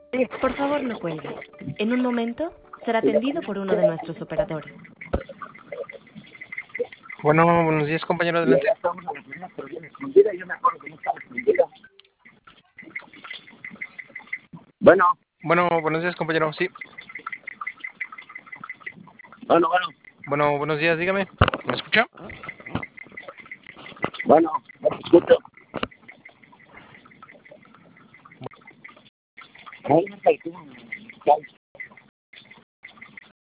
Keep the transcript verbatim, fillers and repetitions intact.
Por favor, no cuelgue. En un momento será atendido por uno de nuestros operadores. Bueno, buenos días, compañero, adelante. Bueno, Bueno, buenos días, compañero, sí. bueno, bueno, Bueno, buenos días, dígame. ¿Me escucha? bueno, no te escucho. Ay, no te escucho.